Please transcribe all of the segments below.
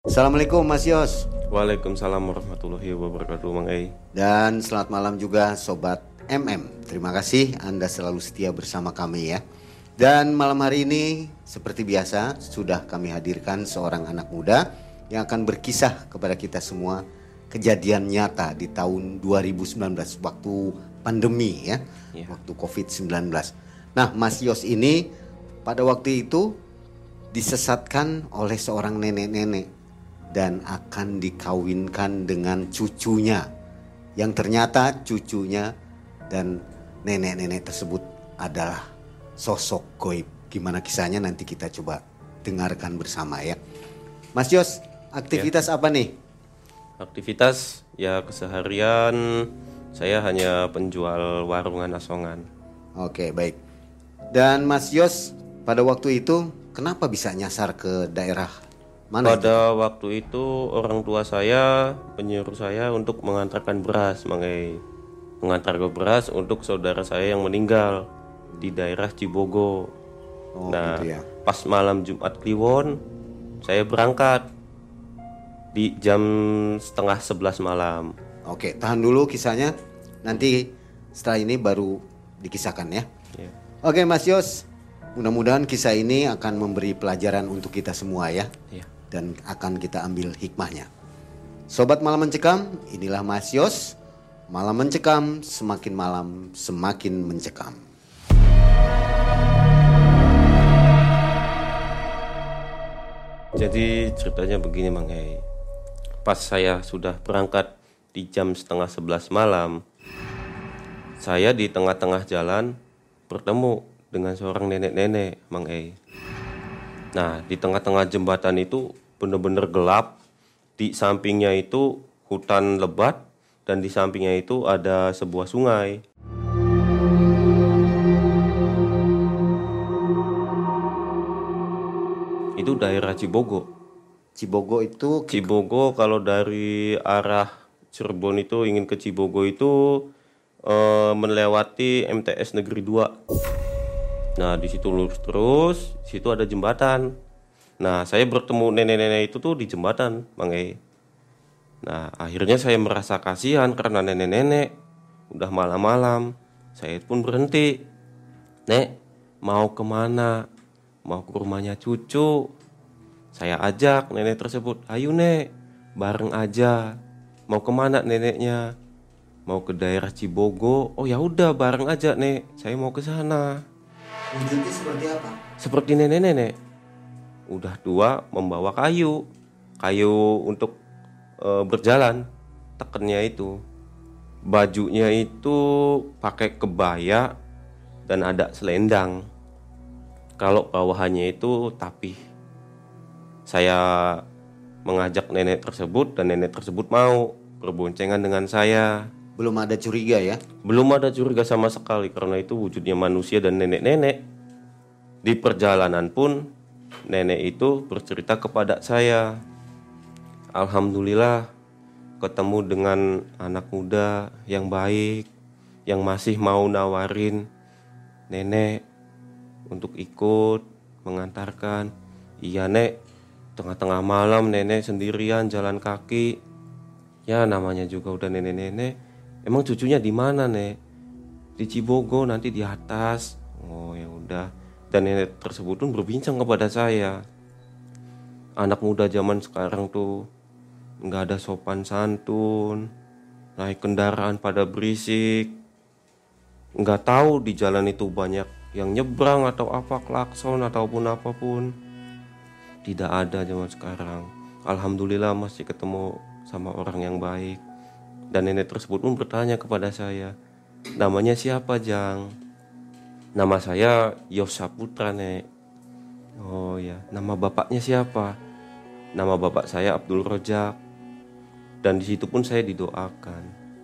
Assalamualaikum Mas Yos. Waalaikumsalam warahmatullahi wabarakatuh, Mang Ei. Dan selamat malam juga Sobat MM. Terima kasih Anda selalu setia bersama kami ya. Dan malam hari ini seperti biasa sudah kami hadirkan seorang anak muda yang akan berkisah kepada kita semua kejadian nyata di tahun 2019 waktu pandemi ya, waktu COVID-19. Nah Mas Yos ini pada waktu itu disesatkan oleh seorang nenek-nenek dan akan dikawinkan dengan cucunya, yang ternyata cucunya dan nenek-nenek tersebut adalah sosok goib. Gimana kisahnya nanti kita coba dengarkan bersama ya. Mas Yos, aktivitas apa nih? Aktivitas ya keseharian saya hanya penjual warungan asongan. Oke, baik. Dan Mas Yos pada waktu itu kenapa bisa nyasar ke daerah mana? Pada waktu itu orang tua saya menyuruh saya untuk mengantarkan beras, Mang Ei. Mengantarkan beras untuk saudara saya yang meninggal di daerah Cibogo. Nah, gitu ya. pas malam Jumat Kliwon saya berangkat di jam setengah 11 malam. Oke, tahan dulu kisahnya. Nanti setelah ini baru dikisahkan ya. Ya. Oke Mas Yos, mudah-mudahan kisah ini akan memberi pelajaran untuk kita semua ya. Ya. Dan akan kita ambil hikmahnya. Sobat Malam Mencekam, inilah Mas Yos. Malam Mencekam, semakin malam semakin mencekam. Jadi ceritanya begini, Mang Ei. Pas saya sudah berangkat di jam setengah 11 malam, saya di tengah-tengah jalan bertemu dengan seorang nenek-nenek, Mang Ei. Nah, di tengah-tengah jembatan itu benar-benar gelap. Di sampingnya itu hutan lebat dan di sampingnya itu ada sebuah sungai. Itu daerah Cibogo. Cibogo itu Cibogo kalau dari arah Cirebon itu ingin ke Cibogo itu melewati MTS Negeri 2. Nah, di situ lurus terus, di situ ada jembatan. Nah, saya bertemu nenek-nenek itu tuh di jembatan, Mang Ei. Nah, akhirnya saya merasa kasihan karena nenek-nenek udah malam-malam. Saya pun berhenti. Nek, mau kemana? Mau ke rumahnya cucu. Saya ajak nenek tersebut, ayo Nek, bareng aja. Mau kemana neneknya? Mau ke daerah Cibogo. Oh ya udah, bareng aja Nek. Saya mau ke sana. wujudnya seperti apa? Seperti nenek-nenek. Udah tua membawa kayu untuk berjalan. Tekennya itu bajunya itu pakai kebaya dan ada selendang. Kalau bawahannya itu tapih. Saya mengajak nenek tersebut dan nenek tersebut mau berboncengan dengan saya. Belum ada curiga ya? Belum ada curiga sama sekali karena itu wujudnya manusia dan nenek-nenek. Di perjalanan pun nenek itu bercerita kepada saya, alhamdulillah ketemu dengan anak muda yang baik, yang masih mau nawarin nenek untuk ikut mengantarkan. Iya Nek, tengah-tengah malam nenek sendirian jalan kaki. Ya namanya juga udah nenek-nenek. Emang cucunya di mana Nek? Di Cibogo, nanti di atas. Oh ya udah. Dan nenek tersebut pun berbincang kepada saya. Anak muda zaman sekarang tuh nggak ada sopan santun, naik kendaraan pada berisik, nggak tahu di jalan itu banyak yang nyebrang atau apa, klakson ataupun apapun. Tidak ada zaman sekarang. Alhamdulillah masih ketemu sama orang yang baik. Dan nenek tersebut pun bertanya kepada saya, namanya siapa Jang? Nama saya Yos Saputra Nek. Oh ya, nama bapaknya siapa? Nama bapak saya Abdul Rojak. Dan di situ pun saya didoakan.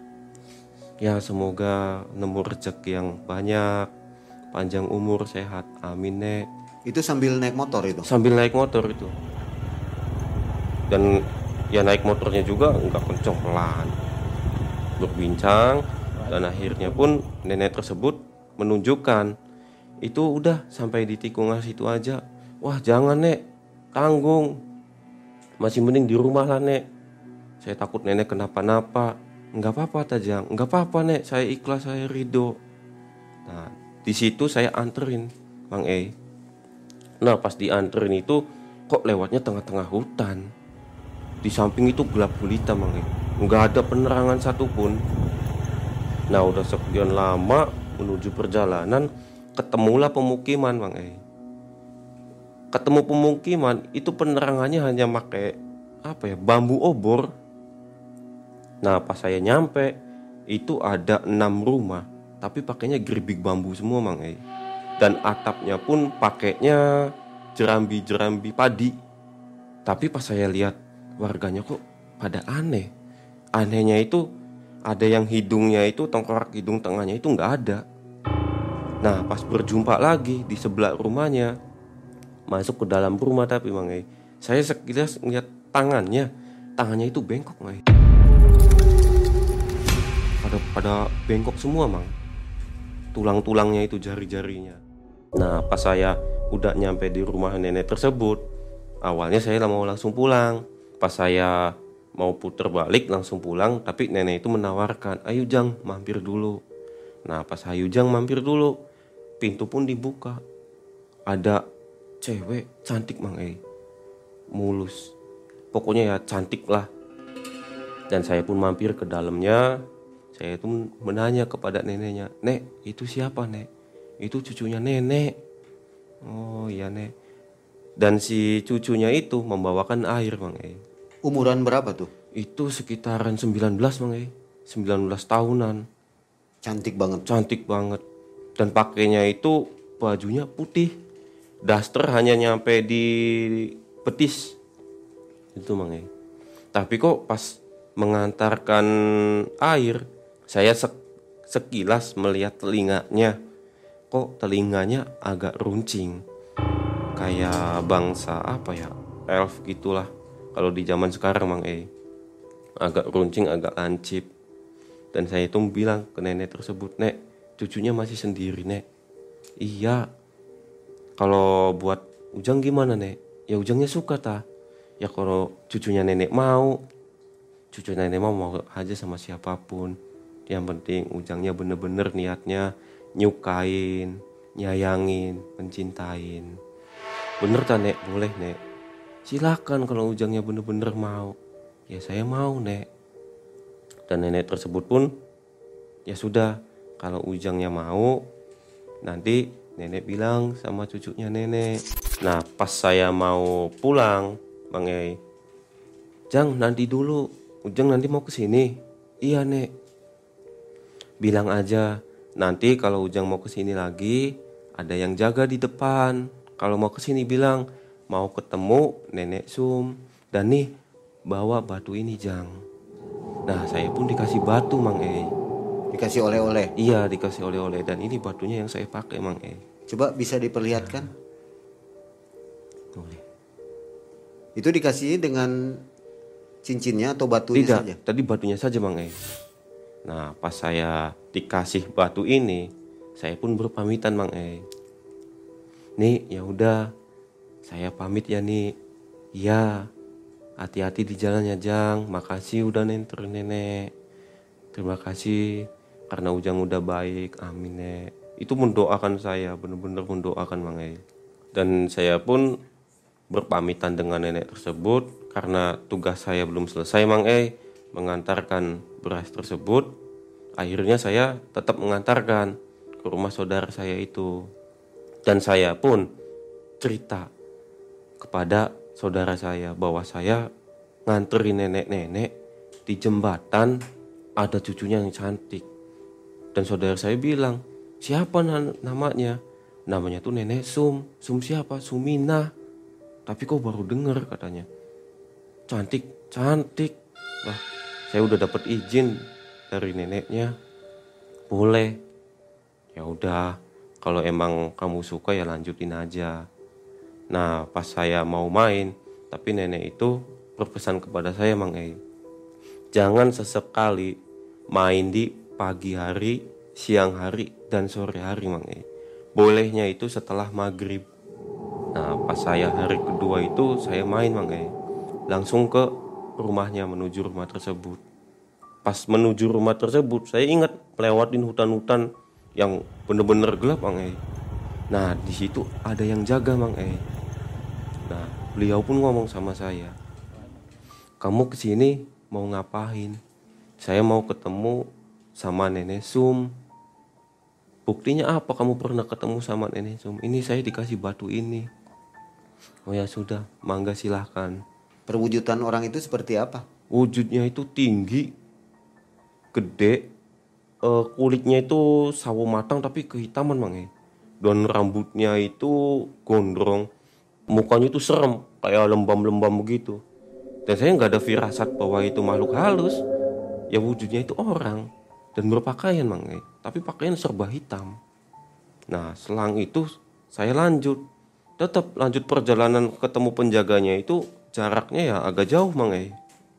Ya semoga nemu rezeki yang banyak, panjang umur, sehat. Amin Nek. Itu sambil naik motor itu? Sambil naik motor itu. Dan ya naik motornya juga nggak kenceng, pelan. Berbincang dan akhirnya pun nenek tersebut menunjukkan itu udah sampai di tikungan situ aja. Wah jangan Nek, tanggung. masih mending di rumah lah nek, saya takut nenek kenapa-napa. Enggak apa-apa Tajang, enggak apa-apa nek, saya ikhlas, saya ridho. Nah di situ saya anterin Mang E. Nah pas dianterin itu kok lewatnya tengah-tengah hutan. Di samping itu gelap gulita Mang E, nggak ada penerangan satupun. Nah udah sekian lama menuju perjalanan, ketemulah pemukiman Mang E. Ketemu pemukiman itu penerangannya hanya pakai bambu obor. Nah pas saya nyampe itu ada 6 rumah, tapi pakainya geribik bambu semua Mang E. Dan atapnya pun pakainya jerambi-jerambi padi. Tapi pas saya lihat warganya kok pada aneh. Anehnya itu ada yang hidungnya itu, tengkorak hidung tengahnya itu nggak ada. Nah pas berjumpa lagi di sebelah rumahnya, masuk ke dalam rumah tapi Mang E, saya sekilas ngeliat tangannya itu bengkok Mang E. Pada bengkok semua Mang, tulang-tulangnya itu, jari-jarinya. Nah pas saya udah nyampe di rumah nenek tersebut, awalnya saya mau langsung pulang. Pas saya mau puter balik langsung pulang, tapi nenek itu menawarkan, ayo Jang mampir dulu. Nah pas ayo Jang mampir dulu, pintu pun dibuka. Ada cewek cantik Mang E, mulus, pokoknya ya cantik lah. Dan saya pun mampir ke dalamnya. Saya itu menanya kepada neneknya, Nek itu siapa Nek? Itu cucunya nenek. Oh iya Nek. Dan si cucunya itu membawakan air Mang E. Umuran berapa tuh? Itu sekitaran 19 Mang E, 19 tahunan. Cantik banget. Cantik banget. Dan pakainya itu bajunya putih, daster hanya nyampe di betis. Itu Mang E. Tapi kok pas mengantarkan air, saya sekilas melihat telinganya. Kok telinganya agak runcing, kayak bangsa elf gitulah. Kalau di zaman sekarang Mang E, agak runcing, agak lancip. Dan saya itu bilang ke nenek tersebut, Nek cucunya masih sendiri Nek. Iya. Kalau buat Ujang gimana Nek? Ya Ujangnya suka ta. Ya kalau cucunya nenek mau, cucu nenek mau aja sama siapapun. Yang penting Ujangnya bener-bener niatnya nyukain, nyayangin, mencintain. Bener ta Nek? Boleh Nek. Silakan kalau Ujangnya bener-bener mau. Ya saya mau Nek. Dan nenek tersebut pun ya sudah, kalau Ujangnya mau, nanti nenek bilang sama cucunya nenek. Nah pas saya mau pulang Bang E, Jang nanti dulu, Ujang nanti mau kesini. Iya Nek. Bilang aja nanti kalau Ujang mau kesini lagi, ada yang jaga di depan. Kalau mau kesini bilang mau ketemu nenek Sum, dan nih bawa batu ini Jang. Nah saya pun dikasih batu Mang E. Dikasih oleh-oleh? Iya dikasih oleh-oleh, dan ini batunya yang saya pakai Mang E. Coba bisa diperlihatkan? Boleh. Itu dikasih dengan cincinnya atau batunya Tidak, saja? tadi batunya saja Mang E. Nah pas saya dikasih batu ini, saya pun berpamitan Mang E. Nih ya udah, saya pamit ya nih. Iya, hati-hati di jalan ya Jang. Makasih udah nenter nenek. Terima kasih karena Ujang udah baik. Amin Nek. Itu mendoakan saya, benar-benar mendoakan Mang E. Dan saya pun berpamitan dengan nenek tersebut karena tugas saya belum selesai Mang E, mengantarkan beras tersebut. Akhirnya saya tetap mengantarkan ke rumah saudara saya itu. Dan saya pun cerita kepada saudara saya bahwa saya nganterin nenek-nenek di jembatan, ada cucunya yang cantik. Dan saudara saya bilang, siapa namanya? Namanya tuh nenek Sum. Sum siapa? Sumina. Tapi kok baru denger katanya. Cantik, cantik. Wah, saya udah dapat izin dari neneknya. Boleh. Ya udah, kalau emang kamu suka ya lanjutin aja. Nah pas saya mau main, tapi nenek itu berpesan kepada saya Mang E, jangan sesekali main di pagi hari, siang hari, dan sore hari Mang E. Bolehnya itu setelah maghrib. Nah pas saya hari kedua itu saya main Mang E. langsung ke rumahnya, menuju rumah tersebut. Pas menuju rumah tersebut, saya ingat lewatin hutan-hutan yang bener-bener gelap, Mang E. Nah, di situ ada yang jaga, Mang E. Nah, beliau pun ngomong sama saya, "Kamu kesini mau ngapain?" "Saya mau ketemu sama Nenek Sum." "Buktinya apa kamu pernah ketemu sama Nenek Sum?" "Ini saya dikasih batu ini." "Oh ya sudah, mangga silahkan." Perwujudan orang itu seperti apa? Wujudnya itu tinggi, gede, kulitnya itu sawo matang tapi kehitaman, Mang E. Dan rambutnya itu gondrong, mukanya itu serem kayak lembam-lembam begitu. Dan saya nggak ada firasat bahwa itu makhluk halus. Ya wujudnya itu orang dan berpakaian, Mang E. Tapi pakaian serba hitam. Nah, selang itu saya tetap lanjut perjalanan, ketemu penjaganya itu jaraknya ya agak jauh, Mang E.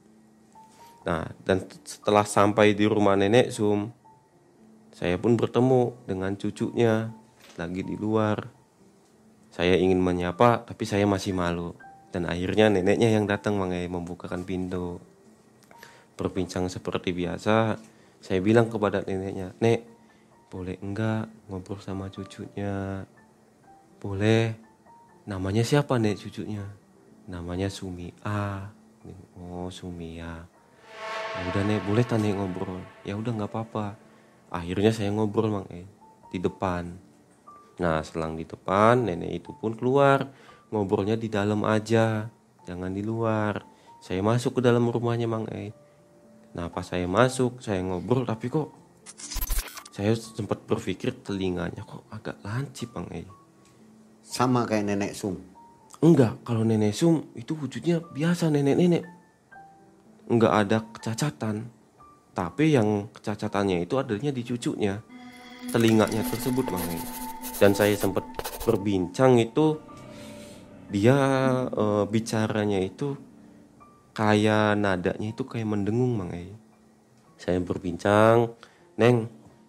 Nah, dan setelah sampai di rumah Nenek Sum, saya pun bertemu dengan cucunya lagi di luar. Saya ingin menyapa tapi saya masih malu. Dan akhirnya neneknya yang datang, Mang E, membukakan pintu. Berbincang seperti biasa, saya bilang kepada neneknya, "Nek, boleh enggak ngobrol sama cucunya?" "Boleh." "Namanya siapa, Nek, cucunya?" "Namanya Sumia." "Oh, Sumia. Ya udah, Nek, boleh tak, Nek, ngobrol?" "Ya udah, nggak apa-apa." Akhirnya saya ngobrol, Mang E, di depan. Nah, selang di depan, nenek itu pun keluar. Ngobrolnya di dalam aja, jangan di luar. Saya masuk ke dalam rumahnya, Mang E. Nah, pas saya masuk, saya ngobrol, tapi kok saya sempat berpikir telinganya kok agak lancip, Mang E. Sama kayak Nenek Sum. Enggak, kalau Nenek Sum itu wujudnya biasa, nenek-nenek. Enggak ada kecacatan. Tapi yang kecacatannya itu adanya di cucunya, telinganya tersebut, Mang E. Dan saya sempat berbincang itu, dia bicaranya itu kayak nadanya itu kayak mendengung, Mang E. Saya berbincang, "Neng,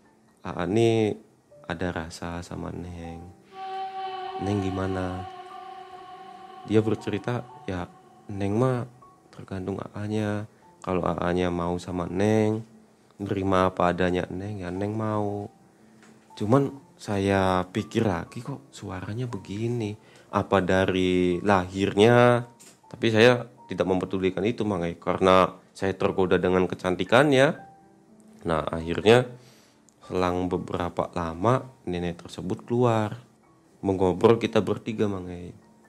ini ada rasa sama Neng. Neng gimana?" Dia bercerita, "Ya Neng mah tergantung AA-nya. Kalau AA-nya mau sama Neng, nerima apa adanya Neng, ya Neng mau. Cuman saya pikir lagi, kok suaranya begini. Apa dari lahirnya?" Tapi saya tidak mempedulikan itu, Mang E, karena saya tergoda dengan kecantikannya. Nah, akhirnya selang beberapa lama nenek tersebut keluar. Mengobrol kita bertiga, Mang E.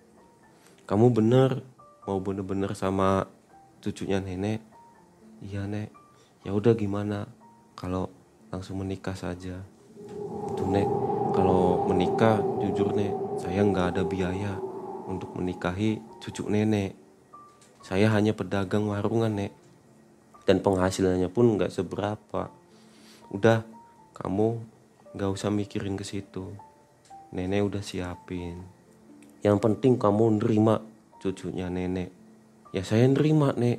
"Kamu mau bener-bener sama cucunya nenek?" "Iya, Nek." "Ya udah, gimana kalau langsung menikah saja?" "Tuh, Nek, kalau menikah jujur, Nek, saya nggak ada biaya untuk menikahi cucu nenek. Saya hanya pedagang warungan, Nek, dan penghasilannya pun nggak seberapa. Udah, kamu nggak usah mikirin ke situ. Nenek udah siapin. Yang penting kamu nerima cucunya nenek." "Ya saya nerima, Nek.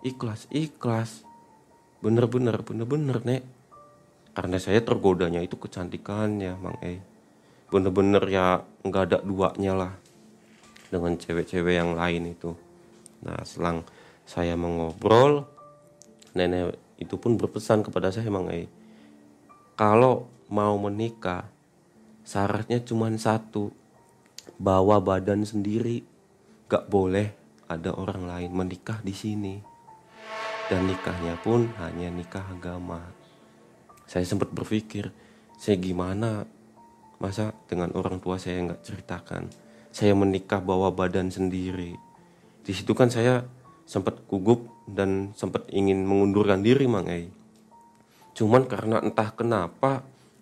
Ikhlas. Bener-bener, Nek." Karena saya tergodanya itu kecantikannya, Mang E. Bener-bener ya nggak ada duanya lah dengan cewek-cewek yang lain itu. Nah, selang saya mengobrol, nenek itu pun berpesan kepada saya, Mang E, kalau mau menikah syaratnya cuma satu, bawa badan sendiri, gak boleh ada orang lain menikah di sini, dan nikahnya pun hanya nikah agama. Saya sempat berpikir, saya gimana, masa dengan orang tua saya nggak ceritakan saya menikah bawa badan sendiri. Di situ kan saya sempat gugup dan sempat ingin mengundurkan diri, Mang E. Cuman karena entah kenapa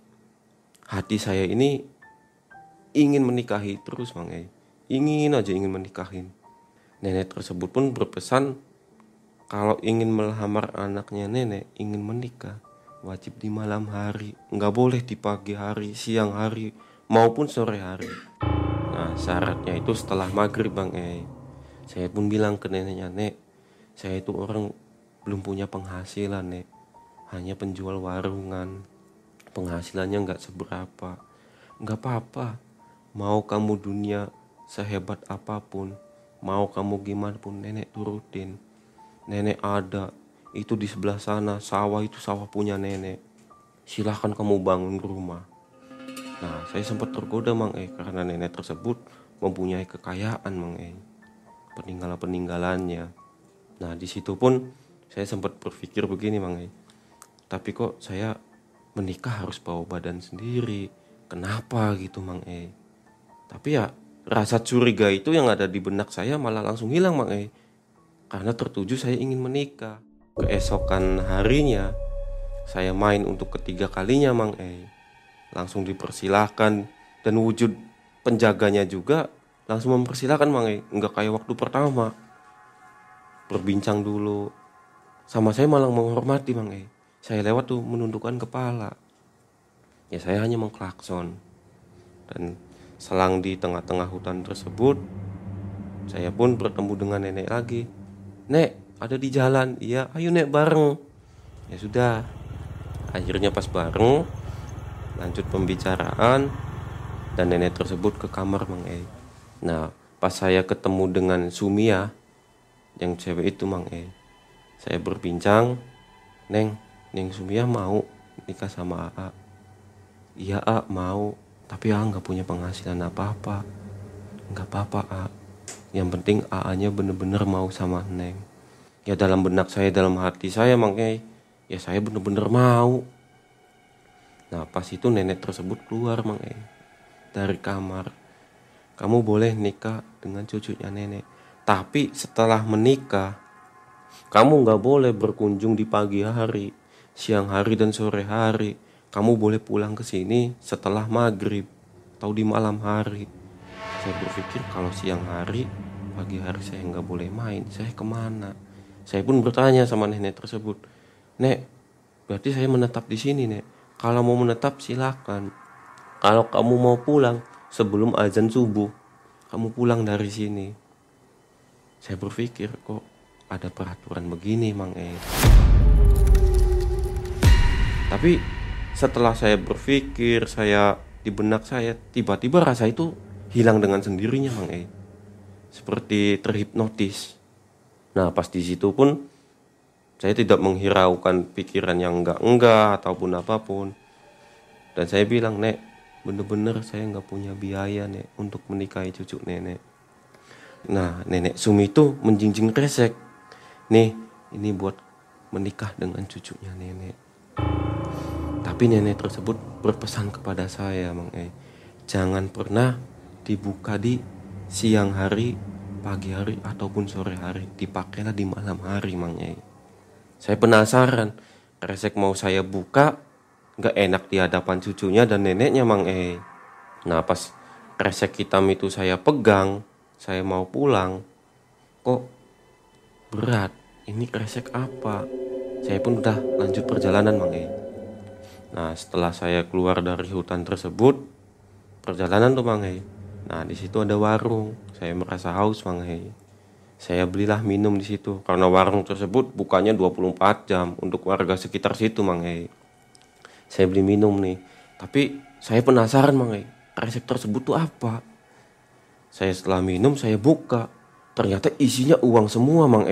hati saya ini ingin menikahi terus, Mang E. Ingin menikahin. Nenek tersebut pun berpesan kalau ingin melamar anaknya nenek, ingin menikah, wajib di malam hari, nggak boleh di pagi hari, siang hari, maupun sore hari. Nah, syaratnya itu setelah maghrib, Bang E. Saya pun bilang ke neneknya, "Nek, saya itu orang belum punya penghasilan, Nek. Hanya penjual warungan. Penghasilannya nggak seberapa." "Nggak apa-apa. Mau kamu dunia sehebat apapun, Mau kamu gimana pun nenek turutin. Nenek ada, itu di sebelah sana, sawah itu sawah punya nenek. Silahkan kamu bangun rumah. Nah, saya sempat tergoda Mang karena nenek tersebut mempunyai kekayaan Mang peninggalan-peninggalannya. Nah, di situ pun saya sempat berpikir begini Mang tapi kok saya menikah harus bawa badan sendiri, kenapa gitu Mang Tapi ya rasa curiga itu yang ada di benak saya malah langsung hilang Mang karena tertuju saya ingin menikah. Keesokan harinya saya main untuk ketiga kalinya Mang langsung dipersilahkan, dan wujud penjaganya juga langsung mempersilahkan Mang enggak kayak waktu pertama. Berbincang dulu sama saya, malah menghormati Mang Saya lewat tuh menundukkan kepala. Ya saya hanya mengklakson. Dan selang di tengah-tengah hutan tersebut, saya pun bertemu dengan nenek lagi. Nek, ada di jalan. Iya, ayo Nek bareng. Ya sudah. Akhirnya pas bareng, lanjut pembicaraan, dan nenek tersebut ke kamar Mang Nah, pas saya ketemu dengan Sumia, yang cewek itu Mang saya berbincang, Neng Sumia mau nikah sama AA. Iya A mau, tapi AA gak punya penghasilan apa-apa. Gak apa-apa A, yang penting AA-nya bener-bener mau sama Neng. Ya dalam benak saya, dalam hati saya Mang ya saya bener-bener mau. Nah pas itu nenek tersebut keluar Mang dari kamar. Kamu boleh nikah dengan cucunya nenek, tapi setelah menikah kamu gak boleh berkunjung di pagi hari, siang hari dan sore hari. Kamu boleh pulang ke sini setelah maghrib atau di malam hari. Saya berpikir kalau siang hari, pagi hari saya gak boleh main, saya kemana? Saya pun bertanya sama nenek tersebut, Nek, berarti saya menetap di sini Nek. Kalau mau menetap silakan. Kalau kamu mau pulang sebelum azan subuh, kamu pulang dari sini. Saya berpikir kok ada peraturan begini Mang Tapi setelah saya berpikir, saya di benak saya tiba-tiba rasa itu hilang dengan sendirinya Mang seperti terhipnotis. Nah pas di situ pun saya tidak menghiraukan pikiran yang enggak ataupun apapun. Dan saya bilang, Nek, bener-bener saya enggak punya biaya Nek untuk menikahi cucu nenek. Nah nenek Sumi itu menjinjing kresek. Nih ini buat menikah dengan cucunya nenek. Tapi nenek tersebut berpesan kepada saya Mang jangan pernah dibuka di siang hari, pagi hari ataupun sore hari. Dipakailah di malam hari Mang Saya penasaran, kresek mau saya buka gak enak di hadapan cucunya dan neneknya Mang Nah pas kresek hitam itu saya pegang, saya mau pulang, kok berat, ini kresek apa? Saya pun udah lanjut perjalanan Mang Nah setelah saya keluar dari hutan tersebut, perjalanan tuh Mang Nah di situ ada warung, saya merasa haus Mang Saya belilah minum di situ karena warung tersebut bukanya 24 jam untuk warga sekitar situ Mang Saya beli minum nih, tapi saya penasaran Mang kresek tersebut tuh apa? Saya setelah minum saya buka, ternyata isinya uang semua Mang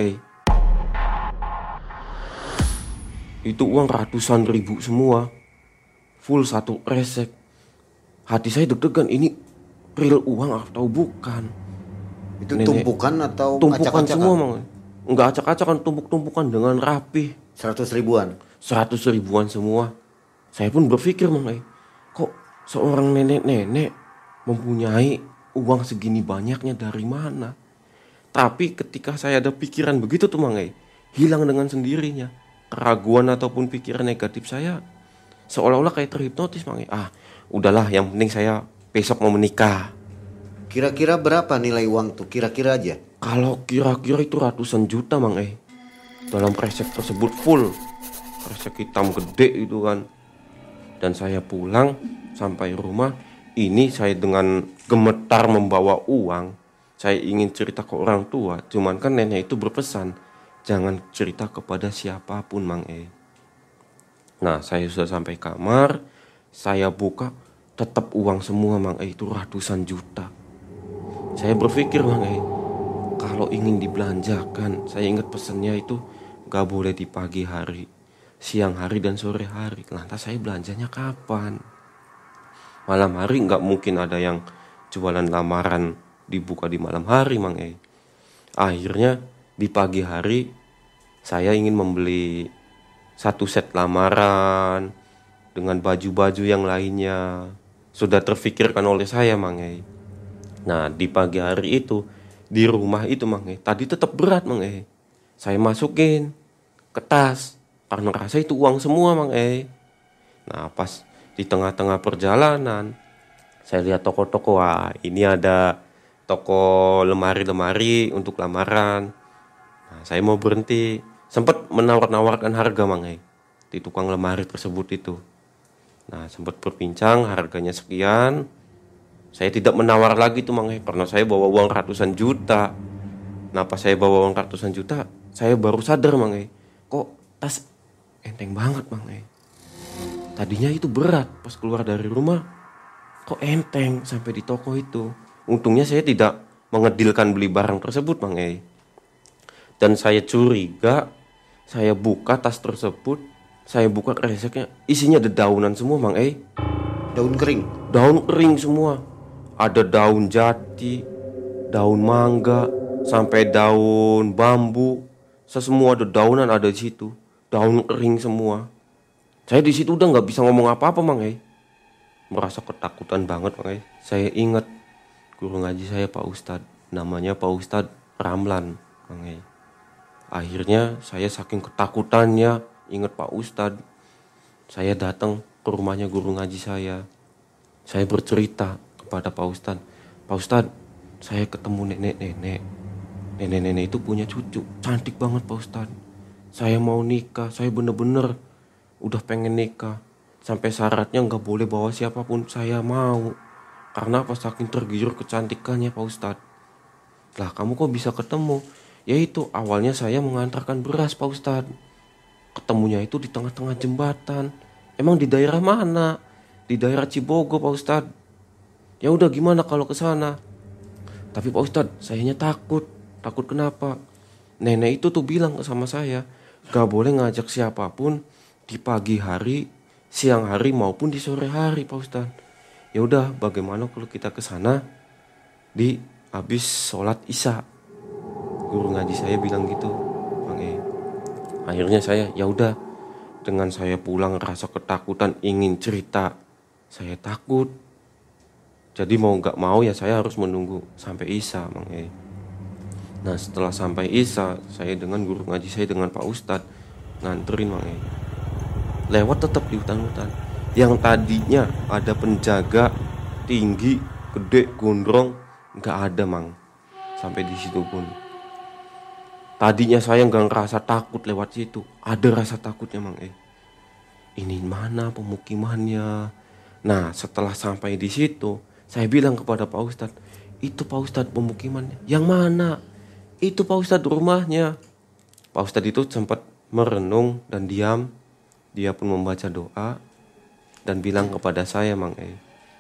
Itu uang ratusan ribu semua, full satu kresek. Hati saya deg-degan, ini real uang atau bukan? Itu nenek, tumpukan atau tumpukan acak-acakan? Semua Mang enggak acak-acakan, tumpuk-tumpukan dengan rapi. 100 ribuan? 100 ribuan semua. Saya pun berpikir Mang kok seorang nenek-nenek mempunyai uang segini banyaknya dari mana? Tapi ketika saya ada pikiran begitu tuh Mang hilang dengan sendirinya. Keraguan ataupun pikiran negatif saya seolah-olah kayak terhipnotis Mang udahlah, yang penting saya besok mau menikah. Kira-kira berapa nilai uang tuh? Kira-kira aja. Kalau kira-kira itu ratusan juta Mang dalam kresek tersebut full. Kresek hitam gede itu kan. Dan saya pulang sampai rumah, ini saya dengan gemetar membawa uang. Saya ingin cerita ke orang tua, cuman kan nenek itu berpesan, jangan cerita kepada siapapun Mang Nah saya sudah sampai kamar, saya buka, tetap uang semua Mang itu ratusan juta. Saya berpikir Mang kalau ingin dibelanjakan, saya ingat pesannya itu gak boleh di pagi hari, siang hari dan sore hari. Lantas saya belanjanya kapan? Malam hari nggak mungkin ada yang jualan lamaran dibuka di malam hari, Mang E. Akhirnya di pagi hari saya ingin membeli satu set lamaran dengan baju-baju yang lainnya. Sudah terfikirkan oleh saya, Mang E. Nah, di pagi hari itu di rumah itu, Mang E, tadi tetap berat, Mang E. Saya masukin ke tas karena rasa itu uang semua, Mang E. Nah, pas di tengah-tengah perjalanan saya lihat toko-toko. Wah, ini ada toko lemari-lemari untuk lamaran. Nah, saya mau berhenti. Sempat menawar-nawarkan harga, Mang E, di tukang lemari tersebut itu. Nah, sempat berbincang harganya sekian. Saya tidak menawar lagi tuh, Mang E, karena saya bawa uang ratusan juta. Nah, pas saya bawa uang ratusan juta, saya baru sadar, Mang E, kok tas enteng banget, Mang E. Tadinya itu berat, pas keluar dari rumah kok enteng sampai di toko itu. Untungnya saya tidak mengedilkan beli barang tersebut, Mang E. Dan saya curiga, saya buka tas tersebut, saya buka kreseknya, isinya dedaunan semua, Mang E. Daun kering. Daun kering semua. Ada daun jati, daun mangga, sampai daun bambu. Semua dedaunan ada di situ. Daun kering semua. Saya di situ udah nggak bisa ngomong apa-apa, Mang E. Merasa ketakutan banget, Mang E. Saya ingat guru ngaji saya, Pak Ustadz, namanya Pak Ustadz Ramlan, Mang E. Akhirnya saya saking ketakutannya ingat Pak Ustadz, saya datang ke rumahnya guru ngaji saya. Saya bercerita kepada Pak Ustadz, Pak Ustadz, saya ketemu nenek-nenek. Nenek-nenek itu punya cucu, cantik banget, Pak Ustadz. Saya mau nikah, saya bener-bener udah pengen nikah. Sampai syaratnya nggak boleh bawa siapapun, saya mau. Karena apa, saking tergiur kecantikannya, Pak Ustadz. Lah, kamu kok bisa ketemu? Yaitu awalnya saya mengantarkan beras, Pak Ustadz. Ketemunya itu di tengah-tengah jembatan. Emang di daerah mana? Di daerah Cibogo, Pak Ustadz. Ya udah, gimana kalau ke sana? Tapi Pak Ustadz, sayanya takut. Takut kenapa? Nenek itu tuh bilang sama saya, gak boleh ngajak siapapun di pagi hari, siang hari maupun di sore hari, Pak Ustadz. Ya udah, bagaimana kalau kita ke sana di habis sholat Isya? Guru ngaji saya bilang gitu, Bang E. Akhirnya saya, ya udah, dengan saya pulang rasa ketakutan ingin cerita, saya takut. Jadi mau nggak mau ya saya harus menunggu sampai Isya, Bang E. Nah, setelah sampai Isya, saya dengan guru ngaji saya dengan Pak Ustadz nganterin, Bang E. Lewat tetap di hutan-hutan. Yang tadinya ada penjaga tinggi, gede, gondrong, nggak ada, Mang. Sampai di situ pun. Tadinya saya nggak ngerasa takut lewat situ, ada rasa takutnya, Mang E. Ini mana pemukimannya? Nah, setelah sampai di situ, saya bilang kepada Pak Ustadz, itu Pak Ustadz pemukimannya. Yang mana? Itu Pak Ustadz rumahnya. Pak Ustadz itu sempat merenung dan diam. Dia pun membaca doa dan bilang kepada saya, Mang E,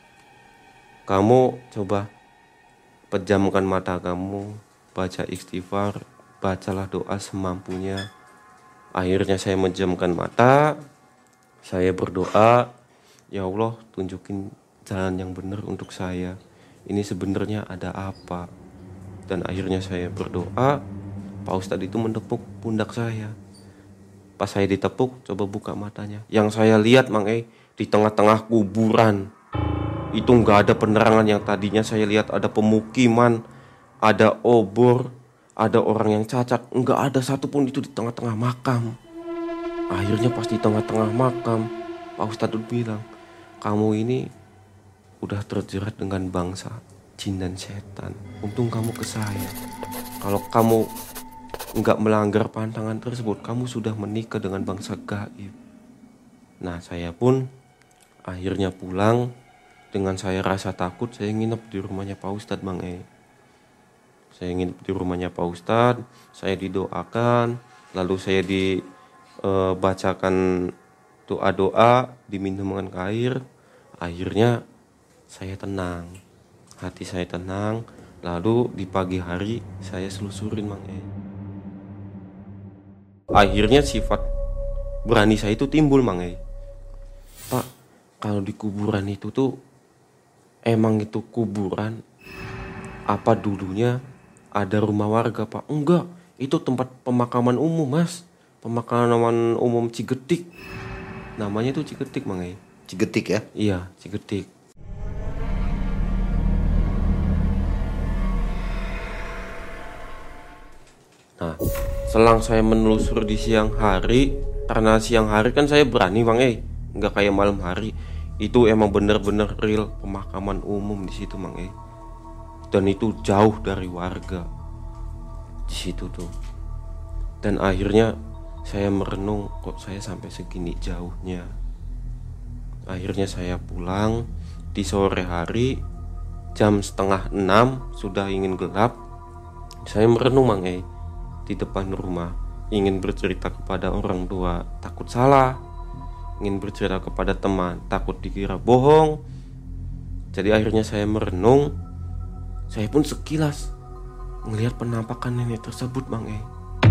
kamu coba pejamkan mata kamu, baca istighfar, bacalah doa semampunya. Akhirnya saya menjamkan mata, saya berdoa, ya Allah, tunjukin jalan yang benar untuk saya. Ini sebenarnya ada apa? Dan akhirnya saya berdoa, Pak Ustadz itu menepuk pundak saya. Pas saya ditepuk, coba buka matanya. Yang saya lihat, Mang E, di tengah-tengah kuburan. Itu nggak ada penerangan. Yang tadinya saya lihat ada pemukiman, ada obor, ada orang yang cacat. Nggak ada satupun itu di tengah-tengah makam. Akhirnya pas di tengah-tengah makam, Pak Ustadz bilang, kamu ini udah terjerat dengan bangsa jin dan setan. Untung kamu ke saya. Kalau kamu nggak melanggar pantangan tersebut, kamu sudah menikah dengan bangsa gaib. Nah, saya pun akhirnya pulang. Dengan saya rasa takut, saya nginep di rumahnya Pak Ustadz, Bang E. Saya nginep di rumahnya Pak Ustadz, saya didoakan, lalu saya dibacakan doa-doa, diminum dengan air. Akhirnya saya tenang, hati saya tenang. Lalu di pagi hari saya selusurin Mang E. Akhirnya sifat berani saya itu timbul Mang E. Pak, kalau di kuburan itu tuh emang itu kuburan apa dulunya ada rumah warga Pak? Enggak, itu tempat pemakaman umum Mas. Pemakaman umum Cigetik. Namanya tuh Cigetik Mang E. Cigetik ya? Iya, Cigetik. Nah, selang saya menelusur di siang hari, karena siang hari kan saya berani Mang E, nggak kayak malam hari. Itu emang bener-bener real pemakaman umum di situ Mang E. Dan itu jauh dari warga di situ tuh. Dan akhirnya saya merenung, kok saya sampai segini jauhnya. Akhirnya saya pulang di sore hari, jam 5:30 sudah ingin gelap. Saya merenung Mang E di depan rumah, ingin bercerita kepada orang tua, takut salah, ingin bercerita kepada teman, takut dikira bohong. Jadi akhirnya saya merenung. Saya pun sekilas melihat penampakan nenek tersebut Mang E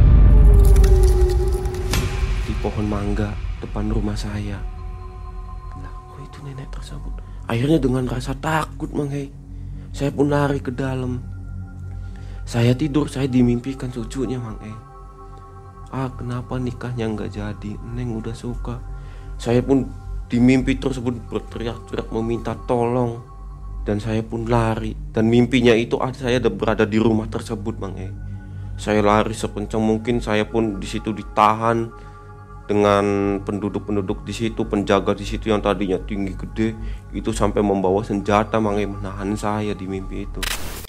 di pohon mangga depan rumah saya. Lah, kok itu nenek tersebut? Akhirnya dengan rasa takut Mang E, saya pun lari ke dalam. Saya tidur, saya dimimpikan cucunya Mang E. Kenapa nikahnya nggak jadi? Neng udah suka. Saya pun di mimpi tersebut berteriak-teriak meminta tolong. Dan saya pun lari. Dan mimpinya itu saya berada di rumah tersebut Mang E. Saya lari sekencang mungkin. Saya pun di situ ditahan dengan penduduk-penduduk di situ, penjaga di situ yang tadinya tinggi gede, itu sampai membawa senjata Mang E menahan saya di mimpi itu.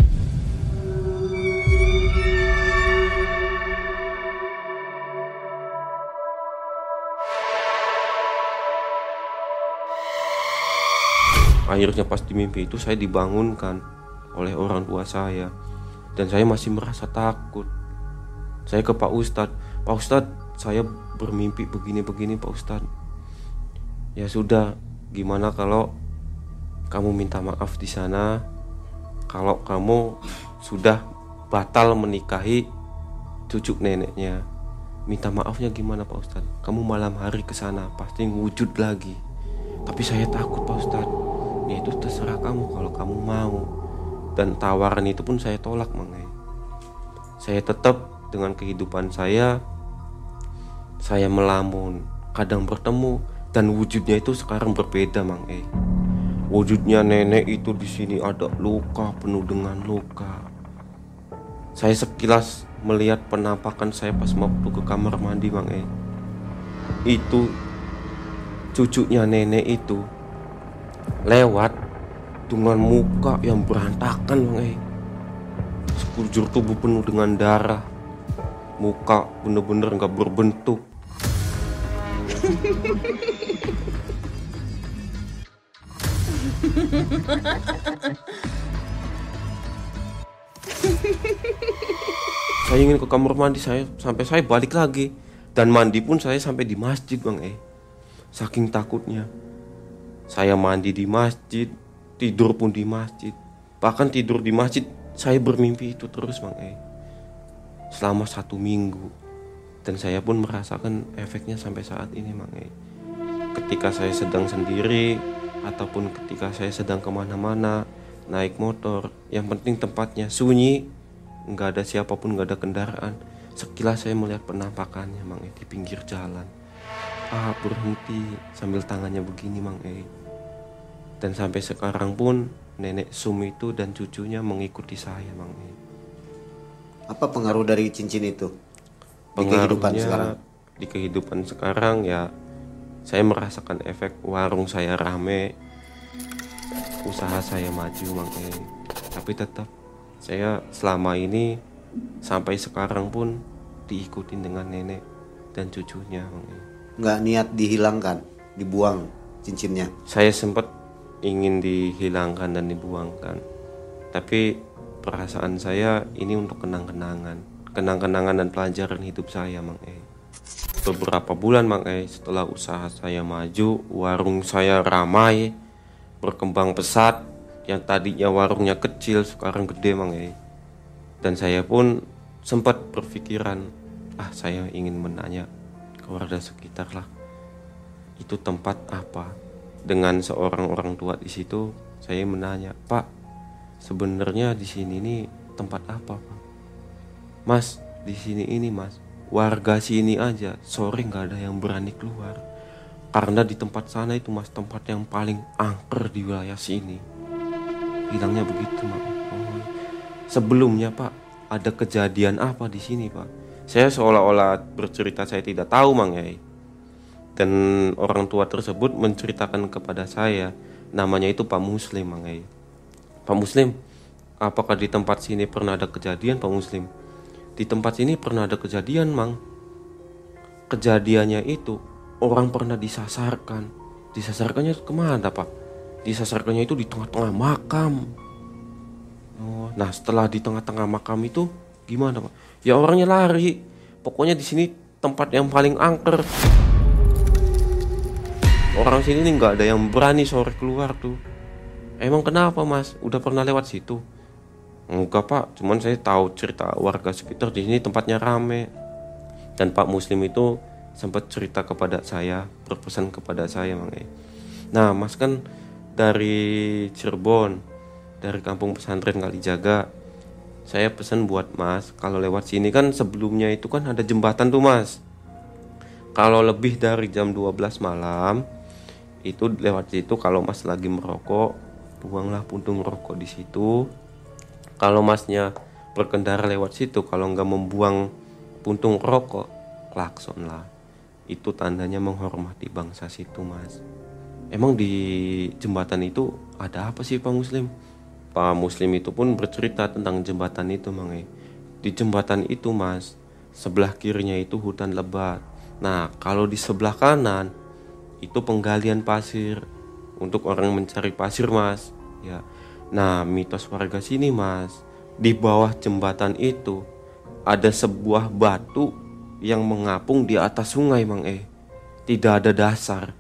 Akhirnya pas di mimpi itu saya dibangunkan oleh orang tua saya. Dan saya masih merasa takut. Saya ke Pak Ustadz, Pak Ustadz, saya bermimpi begini-begini Pak Ustadz. Ya sudah, gimana kalau kamu minta maaf di sana, kalau kamu sudah batal menikahi cucu neneknya. Minta maafnya gimana Pak Ustadz? Kamu malam hari ke sana pasti wujud lagi. Tapi saya takut Pak Ustadz. Ya itu terserah kamu kalau kamu mau. Dan tawaran itu pun saya tolak Mang E. Saya tetap dengan kehidupan saya melamun, kadang bertemu, dan wujudnya itu sekarang berbeda Mang E. Wujudnya nenek itu di sini ada luka, penuh dengan luka. Saya sekilas melihat penampakan saya pas waktu ke kamar mandi Mang E. Itu cucunya nenek itu lewat dengan muka yang berantakan Mang E. Sekujur tubuh penuh dengan darah. Muka bener-bener gak berbentuk. Saya ingin ke kamar mandi sampai saya balik lagi. Dan mandi pun saya sampai di masjid Mang E. Saking takutnya. Saya mandi di masjid, tidur pun di masjid. Bahkan tidur di masjid, saya bermimpi itu terus Mang E. Selama 1 minggu. Dan saya pun merasakan efeknya sampai saat ini Mang E. Ketika saya sedang sendiri, ataupun ketika saya sedang kemana-mana, naik motor, yang penting tempatnya sunyi, nggak ada siapapun, nggak ada kendaraan. Sekilas saya melihat penampakannya Mang E di pinggir jalan. Berhenti sambil tangannya begini Mang E. Dan sampai sekarang pun nenek Sum itu dan cucunya mengikuti saya Mang E. Apa pengaruh dari cincin itu di kehidupan sekarang? Di kehidupan sekarang ya saya merasakan efek warung saya rame, usaha saya maju Mang E. Tapi tetap saya selama ini sampai sekarang pun diikutin dengan nenek dan cucunya Mang E. Nggak niat dihilangkan, dibuang cincinnya? Saya sempat ingin dihilangkan dan dibuangkan, tapi perasaan saya ini untuk kenang-kenangan dan pelajaran hidup saya Mang E. Beberapa bulan Mang E setelah usaha saya maju, warung saya ramai, berkembang pesat, yang tadinya warungnya kecil sekarang gede Mang E. Dan saya pun sempat berpikiran, saya ingin menanya ke warga sekitar lah, itu tempat apa. Dengan seorang orang tua di situ, saya menanya, Pak, sebenarnya di sini ini tempat apa, Pak? Mas, di sini ini Mas, warga sini aja sore nggak ada yang berani keluar, karena di tempat sana itu Mas tempat yang paling angker di wilayah sini. Bilangnya begitu, Mak. Sebelumnya Pak, ada kejadian apa di sini Pak? Saya seolah-olah bercerita saya tidak tahu Mang Yai. Dan orang tua tersebut menceritakan kepada saya, namanya itu Pak Muslim Mang Yai. Pak Muslim, apakah di tempat sini pernah ada kejadian Pak Muslim? Di tempat sini pernah ada kejadian Mang. Kejadiannya itu orang pernah disasarkan. Disasarkannya kemana Pak? Disasarkannya itu di tengah-tengah makam. Nah setelah di tengah-tengah makam itu gimana Pak? Ya orangnya lari. Pokoknya di sini tempat yang paling angker. Orang sini nih nggak ada yang berani sore keluar tuh. Emang kenapa Mas? Udah pernah lewat situ? Enggak Pak, cuman saya tahu cerita warga sekitar di sini tempatnya rame. Dan Pak Muslim itu sempat cerita kepada saya, berpesan kepada saya Mang E. Nah Mas kan dari Cirebon, dari kampung pesantren Kalijaga. Saya pesan buat Mas, kalau lewat sini kan sebelumnya itu kan ada jembatan tuh Mas. Kalau lebih dari jam 12 malam, itu lewat situ kalau Mas lagi merokok, buanglah puntung rokok di situ. Kalau Masnya berkendara lewat situ, kalau nggak membuang puntung rokok, klakson lah. Itu tandanya menghormati bangsa situ Mas. Emang di jembatan itu ada apa sih Pak Muslim? Pak Muslim itu pun bercerita tentang jembatan itu Mang E. Di jembatan itu Mas, sebelah kirinya itu hutan lebat. Nah kalau di sebelah kanan itu penggalian pasir untuk orang mencari pasir Mas. Ya. Nah mitos warga sini Mas, di bawah jembatan itu ada sebuah batu yang mengapung di atas sungai Mang E. Tidak ada dasar.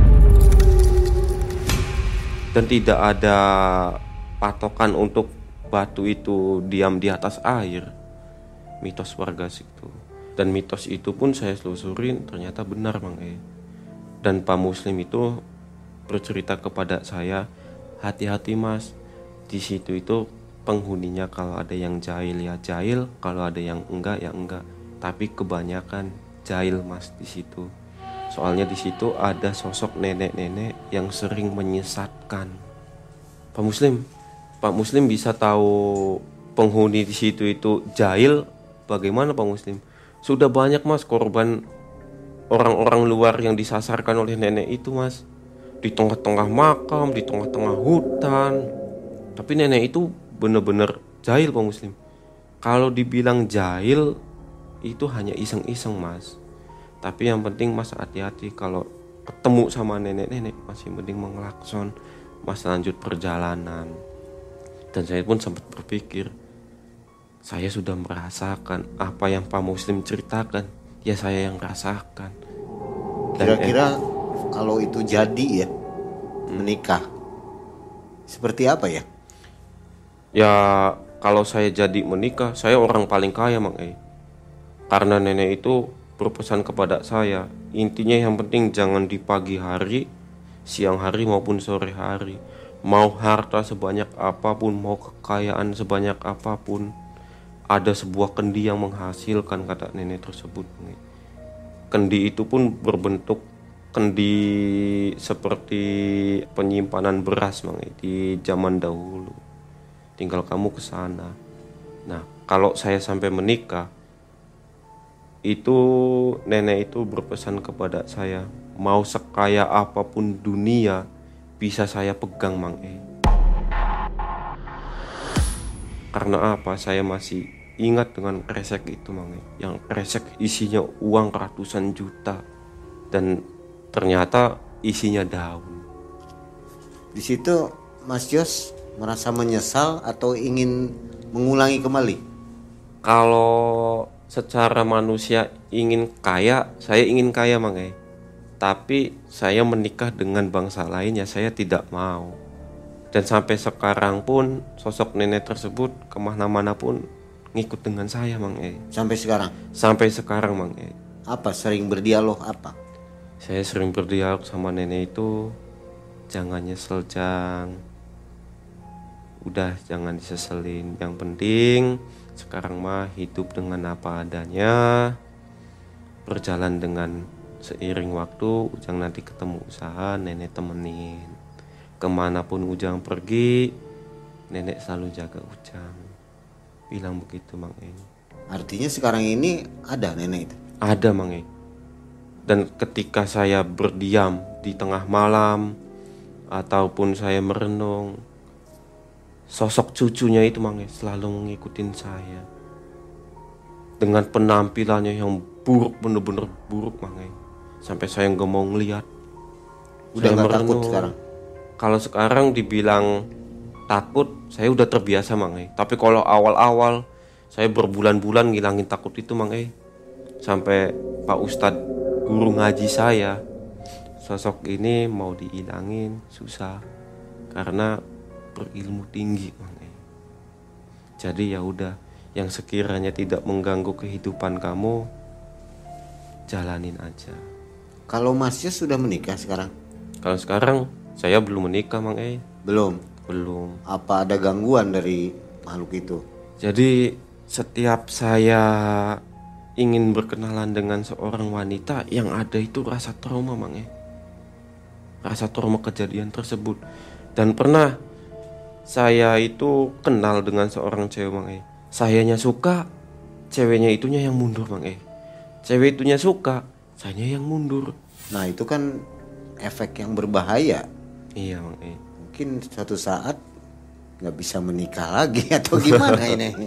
Dan tidak ada patokan untuk batu itu diam di atas air. Mitos warga situ. Dan mitos itu pun saya selusurin, ternyata benar Mang E. Dan Pak Muslim itu bercerita kepada saya, hati-hati Mas, di situ itu penghuninya kalau ada yang jahil ya jahil, kalau ada yang enggak ya enggak. Tapi kebanyakan jahil Mas di situ. Soalnya di situ ada sosok nenek-nenek yang sering menyesatkan. Pak Muslim bisa tahu penghuni di situ itu jahil? Bagaimana Pak Muslim? Sudah banyak Mas korban orang-orang luar yang disasarkan oleh nenek itu Mas. Di tengah-tengah makam, di tengah-tengah hutan. Tapi nenek itu benar-benar jahil Pak Muslim. Kalau dibilang jahil itu hanya iseng-iseng Mas. Tapi yang penting Mas hati-hati kalau ketemu sama nenek-nenek, masih mending mengelakson, Mas lanjut perjalanan. Dan saya pun sempat berpikir, saya sudah merasakan apa yang Pak Muslim ceritakan, ya saya yang rasakan. Kira-kira kalau itu jadi ya, menikah, seperti apa ya? Ya kalau saya jadi menikah, saya orang paling kaya Mang E. Karena nenek itu berpesan kepada saya, intinya yang penting jangan di pagi hari, siang hari maupun sore hari. Mau harta sebanyak apapun, mau kekayaan sebanyak apapun, ada sebuah kendi yang menghasilkan, kata nenek tersebut. Kendi itu pun berbentuk kendi seperti penyimpanan beras Mang, di zaman dahulu. Tinggal kamu ke sana. Nah, kalau saya sampai menikah, itu nenek itu berpesan kepada saya, mau sekaya apapun dunia bisa saya pegang Mang E. Karena apa? Saya masih ingat dengan kresek itu Mang E. Yang kresek isinya uang ratusan juta. Dan ternyata isinya daun. Di situ Mas Jos merasa menyesal atau ingin mengulangi kembali? Kalau secara manusia ingin kaya, saya ingin kaya Mang E. Tapi saya menikah dengan bangsa lain ya saya tidak mau. Dan sampai sekarang pun sosok nenek tersebut kemana-mana pun ngikut dengan saya Mang E. Sampai sekarang? Sampai sekarang Mang E. Apa sering berdialog apa? Saya sering berdialog sama nenek itu, jangan nyesel Jang. Udah jangan diseselin. Yang penting sekarang mah hidup dengan apa adanya, berjalan dengan seiring waktu. Ujang nanti ketemu usaha, nenek temenin. Kemanapun Ujang pergi, nenek selalu jaga Ujang. Bilang begitu Mang E. Artinya sekarang ini ada nenek itu? Ada Mang E. Dan ketika saya berdiam di tengah malam ataupun saya merenung, sosok cucunya itu Mang E selalu mengikuti saya. Dengan penampilannya yang buruk, bener-bener buruk Mang E. Sampai saya nggak mau ngeliat. Udah nggak takut sekarang? Kalau sekarang dibilang takut, saya udah terbiasa Mang E. Tapi kalau awal-awal saya berbulan-bulan ngilangin takut itu Mang E. Sampai Pak Ustadz guru ngaji saya, sosok ini mau dihilangin susah karena berilmu tinggi Mang E. Jadi ya udah, yang sekiranya tidak mengganggu kehidupan kamu, jalanin aja. Kalau Mas Yos sudah menikah sekarang? Kalau sekarang saya belum menikah Mang E. Belum. Apa ada gangguan dari makhluk itu? Jadi setiap saya ingin berkenalan dengan seorang wanita, yang ada itu rasa trauma Mang E. Rasa trauma kejadian tersebut. Dan pernah saya itu kenal dengan seorang cewek Mang E. Sayanya suka, ceweknya itunya yang mundur Mang E. Cewek itunya suka, sayanya yang mundur. Nah itu kan efek yang berbahaya. Iya Mang E. Mungkin suatu saat nggak bisa menikah lagi atau gimana ini?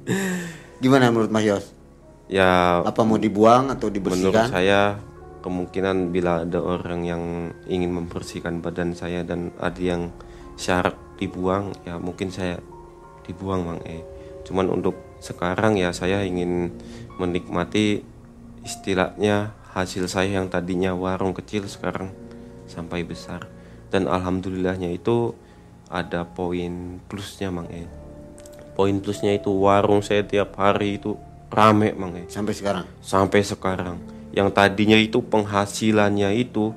Gimana menurut Mas Yos? Ya, apa mau dibuang atau dibersihkan? Menurut saya kemungkinan bila ada orang yang ingin membersihkan badan saya dan ada yang syarat dibuang, ya mungkin saya dibuang Mang E. Cuman untuk sekarang ya saya ingin menikmati istilahnya hasil saya yang tadinya warung kecil sekarang sampai besar. Dan alhamdulillahnya itu ada poin plusnya Mang E. Poin plusnya itu warung saya tiap hari itu rame Mang E. Sampai sekarang? Sampai sekarang. Yang tadinya itu penghasilannya itu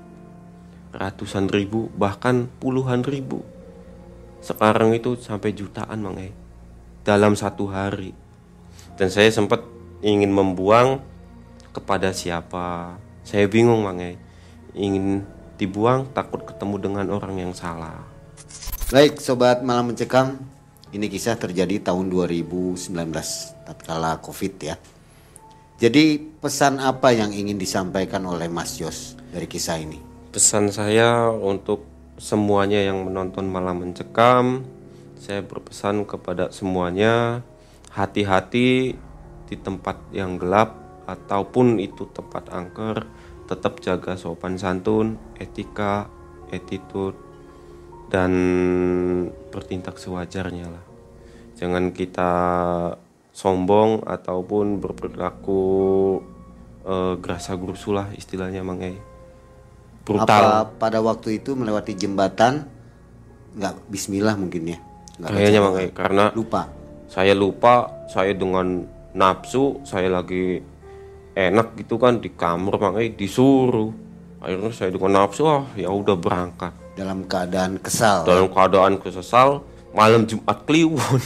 ratusan ribu, bahkan puluhan ribu, sekarang itu sampai jutaan Mang E dalam satu hari. Dan saya sempat ingin membuang, kepada siapa saya bingung Mang E. Ingin dibuang, takut ketemu dengan orang yang salah. Baik sobat Malam Mencekam, ini kisah terjadi tahun 2019 tatkala Covid ya. Jadi pesan apa yang ingin disampaikan oleh Mas Yos dari kisah ini? Pesan saya untuk semuanya yang menonton Malam Mencekam, saya berpesan kepada semuanya, hati-hati di tempat yang gelap ataupun itu tempat angker. Tetap jaga sopan santun, etika, attitude, dan bertindak sewajarnya lah. Jangan kita sombong ataupun berperilaku gerasa gerusu lah istilahnya Mang E. Brutal. Apa pada waktu itu melewati jembatan nggak bismillah mungkin ya? Kayaknya Mang E, karena lupa. Saya lupa, saya dengan nafsu, saya lagi enak gitu kan di kamar Mang E, disuruh. Akhirnya saya dengan nafsu, ya udah berangkat. Dalam keadaan kesal. Dalam keadaan kesal, malam Jumat Kliwon.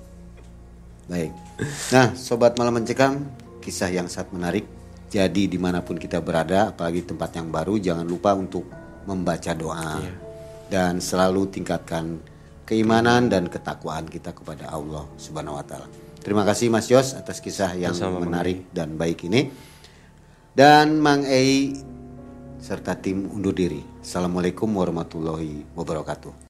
Baik. Nah, sobat Malam Mencekam, kisah yang sangat menarik. Jadi dimanapun kita berada, apalagi tempat yang baru, jangan lupa untuk membaca doa. Iya. Dan selalu tingkatkan keimanan dan ketakwaan kita kepada Allah Subhanahu wa taala. Terima kasih Mas Yos atas kisah yang menarik dan baik ini. Dan Mang Ei serta tim undur diri. Assalamualaikum warahmatullahi wabarakatuh.